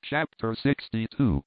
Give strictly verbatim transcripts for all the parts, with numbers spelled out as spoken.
Chapter sixty-two.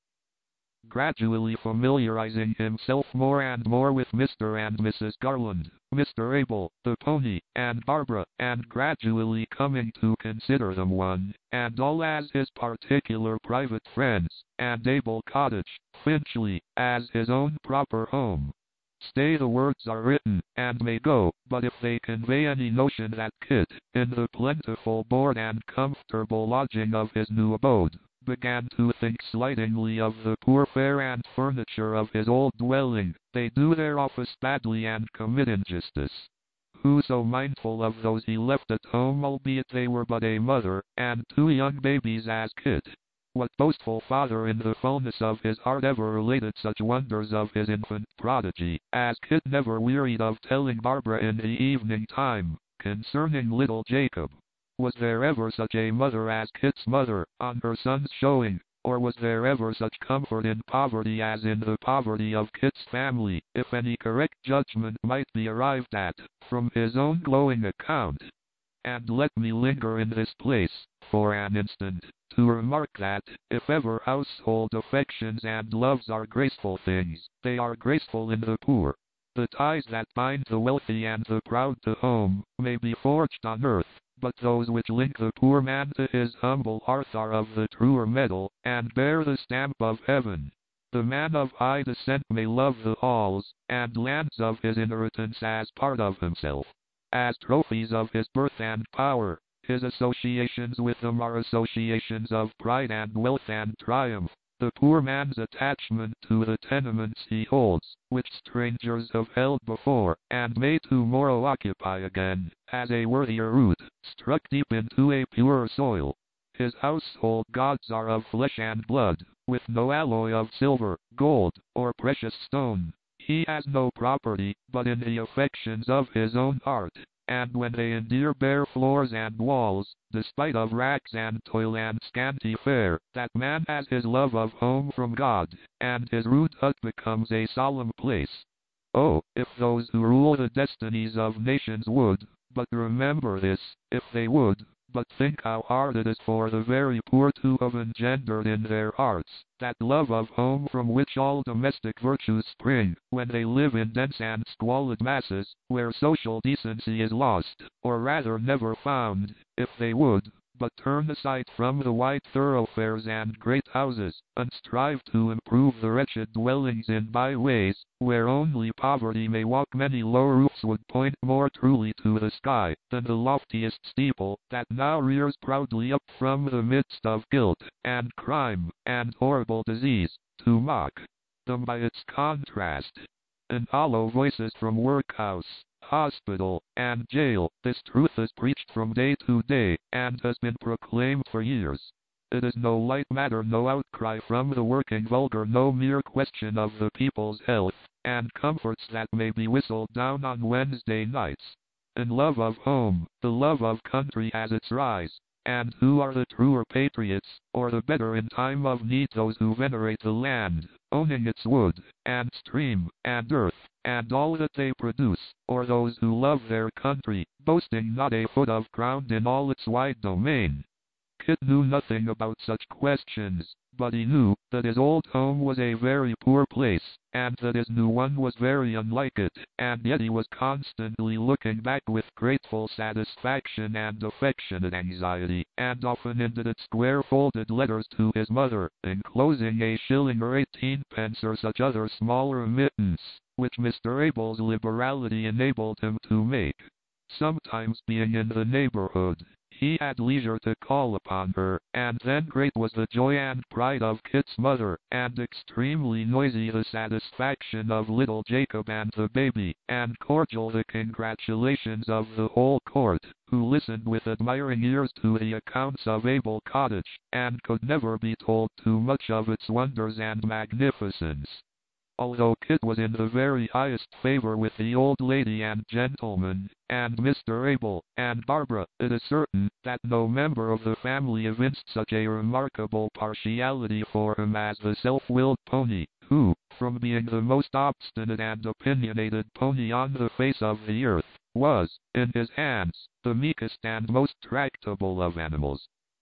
Gradually familiarizing himself more and more with Mister and Missus Garland, Mister Abel, the pony, and Barbara, and gradually coming to consider them one and all as his particular private friends, and Abel Cottage, Finchley, as his own proper home. Stay, the words are written, and may go, but if they convey any notion that Kit, in the plentiful board and comfortable lodging of his new abode, began to think slightingly of the poor fare and furniture of his old dwelling, they do their office badly and commit injustice. Who so mindful of those he left at home, albeit they were but a mother and two young babies, as Kit? What boastful father in the fullness of his heart ever related such wonders of his infant prodigy, as Kit never wearied of telling Barbara in the evening time, concerning little Jacob? Was there ever such a mother as Kit's mother, on her son's showing, or was there ever such comfort in poverty as in the poverty of Kit's family, if any correct judgment might be arrived at, from his own glowing account? And let me linger in this place, for an instant, to remark that, if ever household affections and loves are graceful things, they are graceful in the poor. The ties that bind the wealthy and the proud to home, may be forged on earth, but those which link the poor man to his humble hearth are of the truer metal, and bear the stamp of heaven. The man of high descent may love the halls and lands of his inheritance as part of himself, as trophies of his birth and power. His associations with them are associations of pride and wealth and triumph. The poor man's attachment to the tenements he holds, which strangers have held before, and may tomorrow occupy again, has a worthier root, struck deep into a purer soil. His household gods are of flesh and blood, with no alloy of silver, gold, or precious stone. He has no property, but in the affections of his own heart, and when they endear bare floors and walls, despite of racks and toil and scanty fare, that man has his love of home from God, and his rude hut becomes a solemn place. Oh, if those who rule the destinies of nations would but remember this, if they would but think how hard it is for the very poor to have engendered in their hearts that love of home from which all domestic virtues spring, when they live in dense and squalid masses, where social decency is lost, or rather never found, if they would but turn aside from the wide thoroughfares and great houses, and strive to improve the wretched dwellings in byways, where only poverty may walk, many low roofs would point more truly to the sky than the loftiest steeple that now rears proudly up from the midst of guilt, and crime, and horrible disease, to mock them by its contrast. And hollow voices from workhouse, hospital, and jail, this truth is preached from day to day, and has been proclaimed for years. It is no light matter, no outcry from the working vulgar, no mere question of the people's health and comforts that may be whistled down on Wednesday nights. In love of home, the love of country has its rise. And who are the truer patriots, or the better in time of need? Those who venerate the land, owning its wood, and stream, and earth, and all that they produce, or those who love their country, boasting not a foot of ground in all its wide domain? Kit knew nothing about such questions, but he knew that his old home was a very poor place, and that his new one was very unlike it, and yet he was constantly looking back with grateful satisfaction and affectionate anxiety, and often ended its square-folded letters to his mother, enclosing a shilling or eighteen pence or such other small remittance, which Mister Abel's liberality enabled him to make. Sometimes, being in the neighborhood, he had leisure to call upon her, and then great was the joy and pride of Kit's mother, and extremely noisy the satisfaction of little Jacob and the baby, and cordial the congratulations of the whole court, who listened with admiring ears to the accounts of Abel Cottage, and could never be told too much of its wonders and magnificence. Although Kit was in the very highest favor with the old lady and gentleman, and Mister Abel, and Barbara, it is certain that no member of the family evinced such a remarkable partiality for him as the self-willed pony, who, from being the most obstinate and opinionated pony on the face of the earth, was, in his hands, the meekest and most tractable of animals.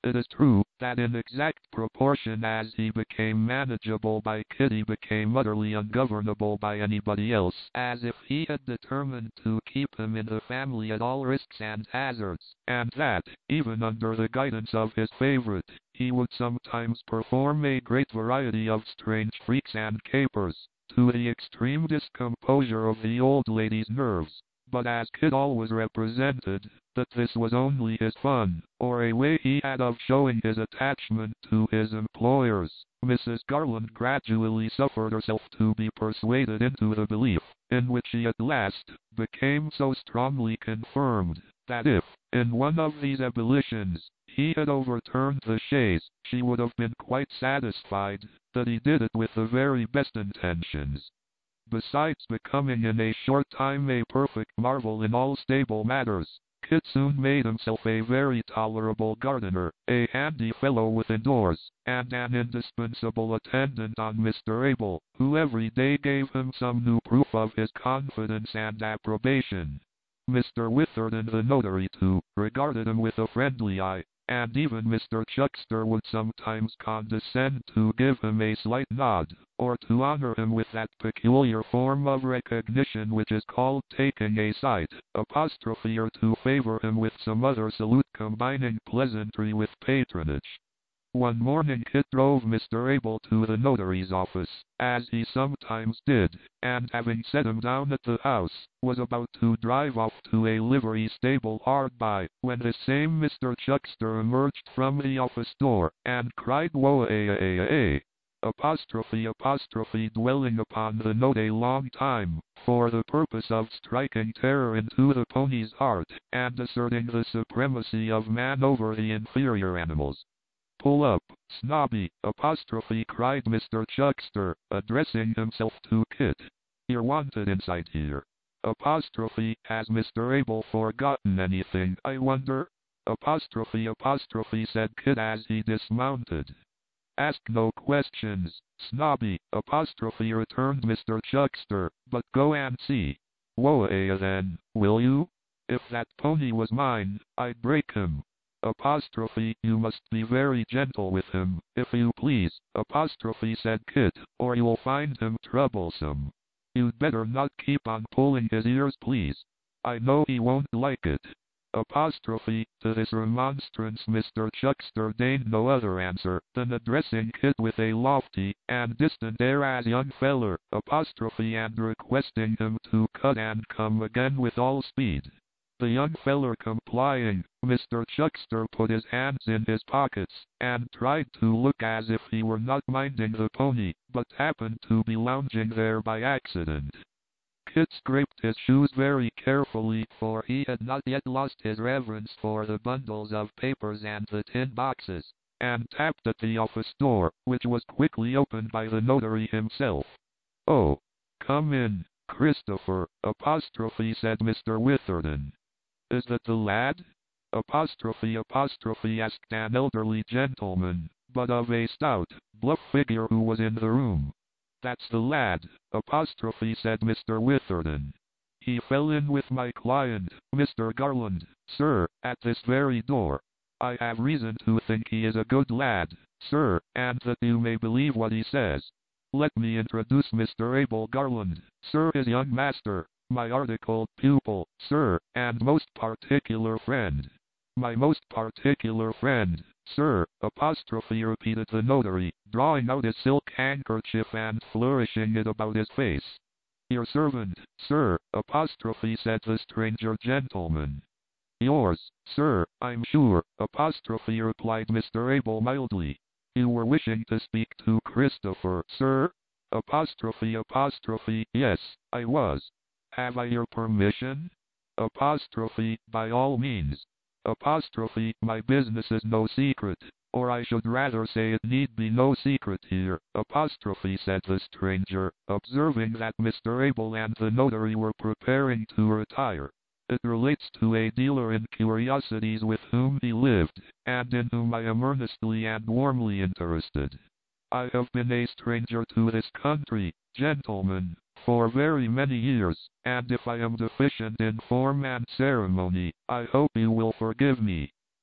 It is true that in exact proportion as he became manageable by Kit he became utterly ungovernable by anybody else, as if he had determined to keep him in the family at all risks and hazards, and that, even under the guidance of his favourite, he would sometimes perform a great variety of strange freaks and capers, to the extreme discomposure of the old lady's nerves. But as Kit always represented that this was only his fun, or a way he had of showing his attachment to his employers, Missus Garland gradually suffered herself to be persuaded into the belief, in which she at last became so strongly confirmed, that if, in one of these ebullitions, he had overturned the chaise, she would have been quite satisfied that he did it with the very best intentions. Besides becoming in a short time a perfect marvel in all stable matters, Kit soon made himself a very tolerable gardener, a handy fellow within doors, and an indispensable attendant on Mister Abel, who every day gave him some new proof of his confidence and approbation. Mister Witherden the notary, too, regarded him with a friendly eye, and even Mister Chuckster would sometimes condescend to give him a slight nod, or to honor him with that peculiar form of recognition which is called taking a side, apostrophe, or to favor him with some other salute combining pleasantry with patronage. One morning Kit drove Mister Abel to the notary's office, as he sometimes did, and having set him down at the house, was about to drive off to a livery stable hard by, when this same Mister Chuckster emerged from the office door, and cried "Woa-a-a-a-a!" apostrophe apostrophe dwelling upon the note a long time, for the purpose of striking terror into the pony's heart, and asserting the supremacy of man over the inferior animals. "Pull up, Snobby!" apostrophe cried Mister Chuckster, addressing himself to Kit. "You're wanted inside here." Apostrophe, has Mister Abel forgotten anything, I wonder? Apostrophe apostrophe said Kit as he dismounted. "Ask no questions, Snobby!" apostrophe returned Mister Chuckster, "but go and see." "Woa then, will you? If that pony was mine, I'd break him." Apostrophe, "You must be very gentle with him, if you please," apostrophe said Kit, "or you'll find him troublesome. You'd better not keep on pulling his ears, please. I know he won't like it." Apostrophe, to this remonstrance Mister Chuckster deigned no other answer than addressing Kit with a lofty and distant air as "young feller," apostrophe, and requesting him to cut and come again with all speed. The young feller complying, Mister Chuckster put his hands in his pockets, and tried to look as if he were not minding the pony, but happened to be lounging there by accident. Kit scraped his shoes very carefully, for he had not yet lost his reverence for the bundles of papers and the tin boxes, and tapped at the office door, which was quickly opened by the notary himself. "Oh, come in, Christopher," apostrophe said Mister Witherden. "Is that the lad?" apostrophe apostrophe asked an elderly gentleman, but of a stout, bluff figure, who was in the room. "That's the lad," apostrophe said Mister Witherden. "He fell in with my client, Mister Garland, sir, at this very door. I have reason to think he is a good lad, sir, and that you may believe what he says. Let me introduce Mister Abel Garland, sir, his young master, my articled pupil, sir, and most particular friend." "My most particular friend, sir," apostrophe repeated the notary, drawing out his silk handkerchief and flourishing it about his face. "Your servant, sir," apostrophe said the stranger gentleman. "Yours, sir, I'm sure," apostrophe replied Mister Abel mildly. "You were wishing to speak to Christopher, sir?" Apostrophe apostrophe, "Yes, I was. Have I your permission?" Apostrophe, "By all means." Apostrophe, "My business is no secret, or I should rather say it need be no secret here," apostrophe said the stranger, observing that Mister Abel and the notary were preparing to retire. "It relates to a dealer in curiosities with whom he lived, and in whom I am earnestly and warmly interested. I have been a stranger to this country, gentlemen, for very many years, and if I am deficient in form and ceremony, I hope you will forgive me."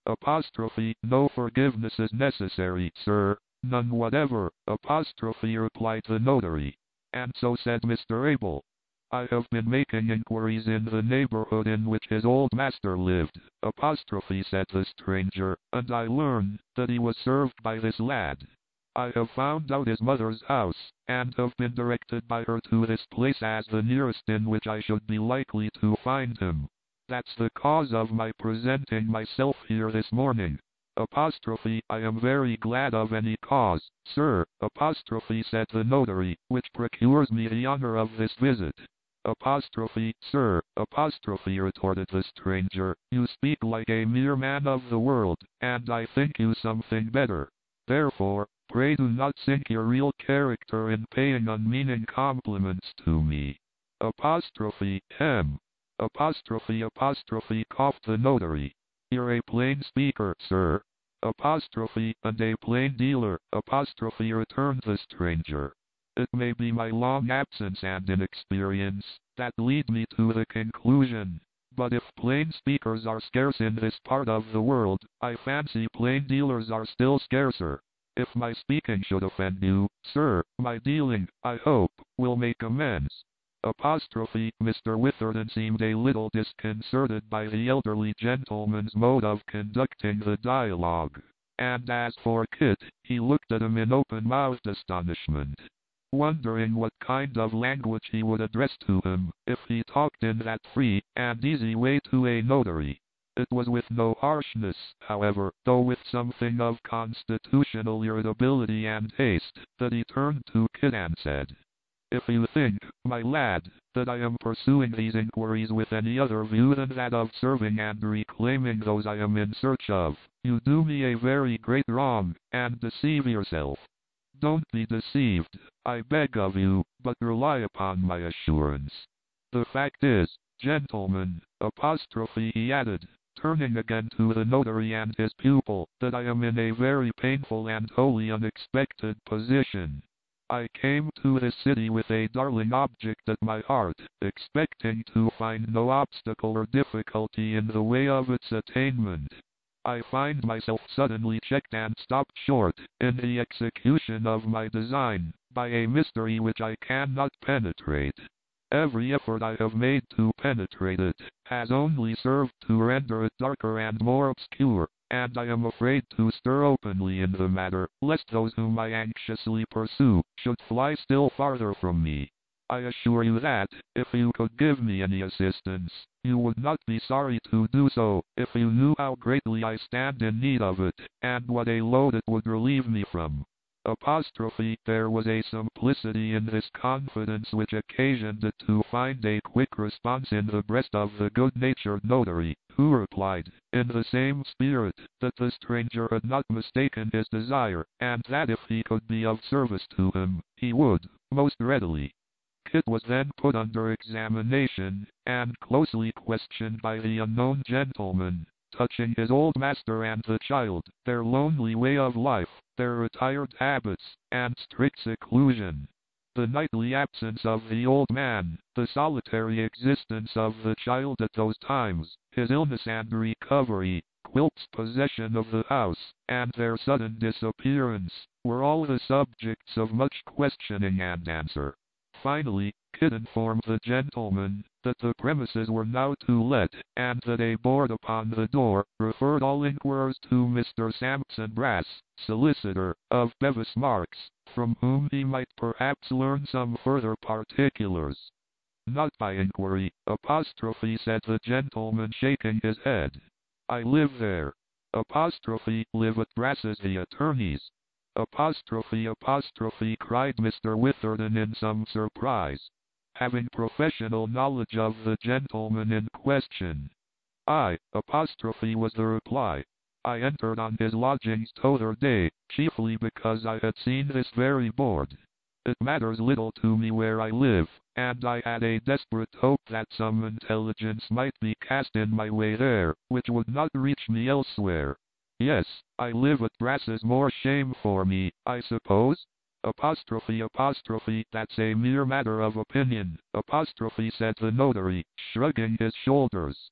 Apostrophe, no forgiveness is necessary, sir. None whatever, apostrophe, replied the notary. And so said Mister Abel. I have been making inquiries in the neighborhood in which his old master lived, apostrophe, said the stranger, and I learn that he was served by this lad. I have found out his mother's house, and have been directed by her to this place as the nearest in which I should be likely to find him. That's the cause of my presenting myself here this morning. Apostrophe, I am very glad of any cause, sir, apostrophe, said the notary, which procures me the honor of this visit. Apostrophe, sir, apostrophe, retorted the stranger, you speak like a mere man of the world, and I think you something better. Therefore, pray do not sink your real character in paying unmeaning compliments to me. Apostrophe, hem. Apostrophe, apostrophe, coughed the notary. You're a plain speaker, sir. Apostrophe, and a plain dealer, apostrophe, returned the stranger. It may be my long absence and inexperience that lead me to the conclusion, but if plain speakers are scarce in this part of the world, I fancy plain dealers are still scarcer. If my speaking should offend you, sir, my dealing, I hope, will make amends. Apostrophe, Mister Witherden seemed a little disconcerted by the elderly gentleman's mode of conducting the dialogue, and as for Kit, he looked at him in open-mouthed astonishment, wondering what kind of language he would address to him, if he talked in that free and easy way to a notary. It was with no harshness, however, though with something of constitutional irritability and haste, that he turned to Kit and said, If you think, my lad, that I am pursuing these inquiries with any other view than that of serving and reclaiming those I am in search of, you do me a very great wrong, and deceive yourself. Don't be deceived, I beg of you, but rely upon my assurance. The fact is, gentlemen, apostrophe, he added, turning again to the notary and his pupil, that I am in a very painful and wholly unexpected position. I came to this city with a darling object at my heart, expecting to find no obstacle or difficulty in the way of its attainment. I find myself suddenly checked and stopped short, in the execution of my design, by a mystery which I cannot penetrate. Every effort I have made to penetrate it, has only served to render it darker and more obscure, and I am afraid to stir openly in the matter, lest those whom I anxiously pursue, should fly still farther from me. I assure you that, if you could give me any assistance, you would not be sorry to do so, if you knew how greatly I stand in need of it, and what a load it would relieve me from. Apostrophe, there was a simplicity in this confidence which occasioned it to find a quick response in the breast of the good-natured notary, who replied, in the same spirit, that the stranger had not mistaken his desire, and that if he could be of service to him, he would, most readily. Kit was then put under examination, and closely questioned by the unknown gentleman, touching his old master and the child, their lonely way of life, their retired habits, and strict seclusion. The nightly absence of the old man, the solitary existence of the child at those times, his illness and recovery, Quilp's possession of the house, and their sudden disappearance, were all the subjects of much questioning and answer. Finally, Kit informed the gentleman that the premises were now to let, and that a board upon the door referred all inquirers to Mister Sampson Brass, solicitor, of Bevis Marks, from whom he might perhaps learn some further particulars. Not by inquiry, apostrophe, said the gentleman, shaking his head. I live there. Apostrophe, live at Brass's the attorney's. Apostrophe, apostrophe, cried Mister Witherden in some surprise, having professional knowledge of the gentleman in question. I, apostrophe, was the reply. I entered on his lodgings t'other day, chiefly because I had seen this very board. It matters little to me where I live, and I had a desperate hope that some intelligence might be cast in my way there, which would not reach me elsewhere. Yes, I live at Brass's, more shame for me, I suppose? Apostrophe, apostrophe, that's a mere matter of opinion, apostrophe, said the notary, shrugging his shoulders.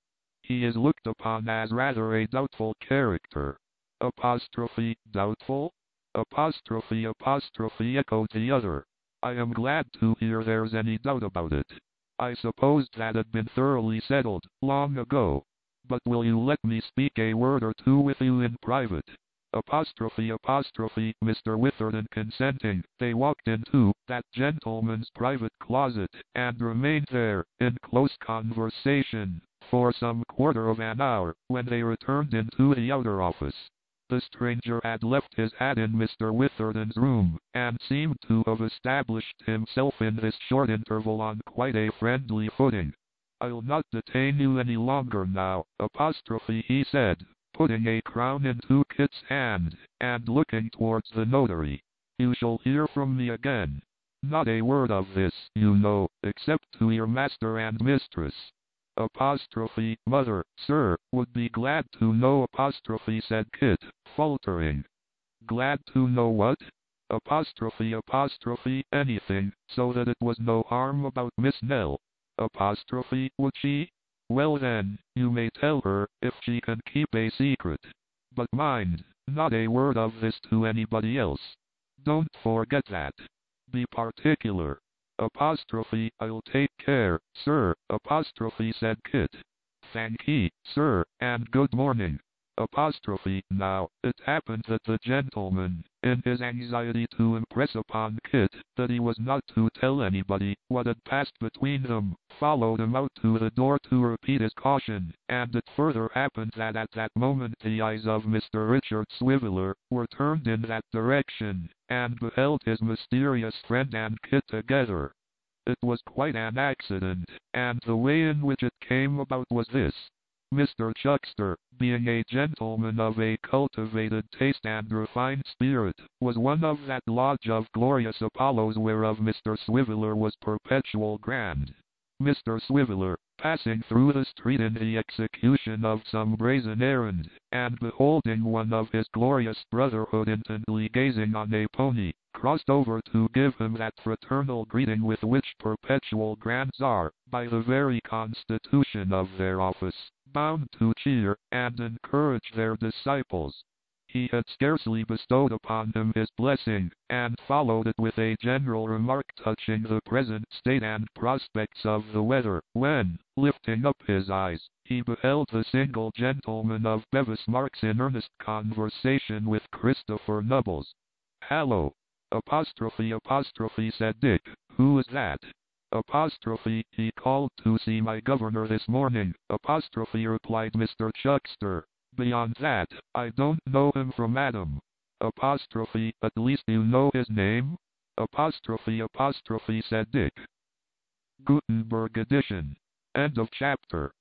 He is looked upon as rather a doubtful character. Apostrophe, doubtful? Apostrophe, apostrophe, echoed the other. I am glad to hear there's any doubt about it. I supposed that had been thoroughly settled, long ago. But will you let me speak a word or two with you in private? Apostrophe, apostrophe, Mister Witherden consenting, they walked into that gentleman's private closet, and remained there, in close conversation, for some quarter of an hour, when they returned into the outer office. The stranger had left his hat in Mister Witherden's room, and seemed to have established himself in this short interval on quite a friendly footing. I'll not detain you any longer now, apostrophe, he said, putting a crown into Kit's hand, and looking towards the notary. You shall hear from me again. Not a word of this, you know, except to your master and mistress. Apostrophe, mother, sir, would be glad to know, apostrophe, said Kit, faltering. Glad to know what? Apostrophe, apostrophe, anything, so that it was no harm about Miss Nell. Apostrophe, would she? Well then, you may tell her, if she can keep a secret. But mind, not a word of this to anybody else. Don't forget that. Be particular. Apostrophe, I'll take care, sir, apostrophe, said Kit. Thank ye, sir, and good morning. Apostrophe, now, it happened that the gentleman, in his anxiety to impress upon Kit that he was not to tell anybody what had passed between them, followed him out to the door to repeat his caution, and it further happened that at that moment the eyes of Mister Richard Swiveller were turned in that direction, and beheld his mysterious friend and Kit together. It was quite an accident, and the way in which it came about was this. Mister Chuckster, being a gentleman of a cultivated taste and refined spirit, was one of that lodge of glorious Apollos whereof Mister Swiveller was perpetual grand. Mister Swiveller, passing through the street in the execution of some brazen errand, and beholding one of his glorious brotherhood intently gazing on a pony, crossed over to give him that fraternal greeting with which perpetual grands are, by the very constitution of their office, bound to cheer and encourage their disciples. He had scarcely bestowed upon him his blessing, and followed it with a general remark touching the present state and prospects of the weather, when, lifting up his eyes, he beheld the single gentleman of Bevis Marks in earnest conversation with Christopher Nubbles. Hallo! Apostrophe, apostrophe, said Dick. Who is that? Apostrophe, he called to see my governor this morning. Apostrophe, replied Mister Chuckster. Beyond that, I don't know him from Adam. Apostrophe, at least you know his name? Apostrophe, apostrophe, said Dick. Gutenberg edition. End of chapter.